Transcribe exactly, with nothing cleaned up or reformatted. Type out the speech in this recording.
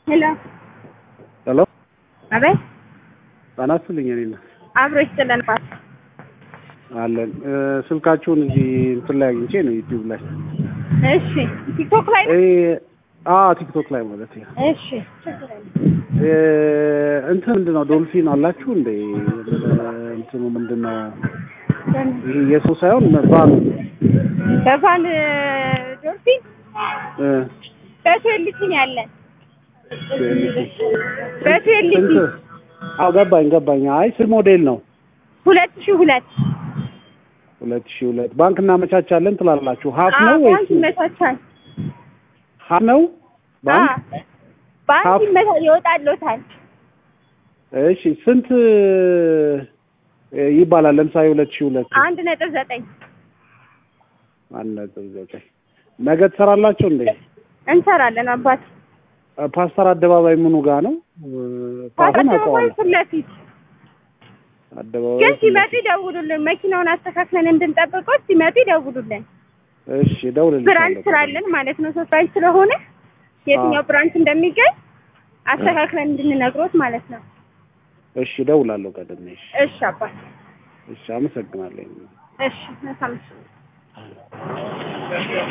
Hello. Hello? አቤት አናስልኝ እኔና አብሮ ይችላልባት አለን ስልካችሁን እዚህ እንትን ላይ አግኝቼ ነው ዩቲዩብ ላይ እሺ ቲክቶክ ላይ እ አ ቲክቶክ ላይ ማለት ነው እሺ እ እንትን ምንድነው ዶልፊን አላችሁ እንዴ እንትኑ ምንድነው ይሄ የሰው ሳይሆን ቫን በቫን ዶልፊን እ በትልልኝ ያለን በትልልኝ አው ገባኝ ገባኝ አይ ስል ሞዴል ነው ሁለት ሺህ ሁለት ሁለት ሺህ ሁለት ባንክ እናመቻቻለን ትላላችሁ ሀፍ ነው ወይስ ባንክ ይመቻቻል ሀፍ ነው ባንክ ባንክ ይመቻቻል ይወጣልዎታል እሺ ስንት ይባላል ለምሳሌ ሁለት ሺህ ሁለት አንድ ነጥብ ዘጠኝ አንድ ነጥብ ዘጠኝ ነገ ትሰራላችሁ እንዴ እንሰራለን አባት ፓስተር አደባባይ ምኑ ጋር ነው ፓስተር አደባባይ ፍለፊት አደባባይ ግን ሲመጡ ይደውሉልን መኪናውን አስተካክለን እንድንጠብቀው ሲመጡ ይደውሉልን እሺ ደውልልኝ ብራንች ስራለን ማለት ነው ሶስት ብራንች ስለሆነ የትኛው ብራንች እንደሚገኝ አስተካክለን እንድንነግሮት ማለት ነው እሺ ደውላለሁ ቀደም እሺ እሺ አባት እሺ አመሰግናለሁ እሺ መልካም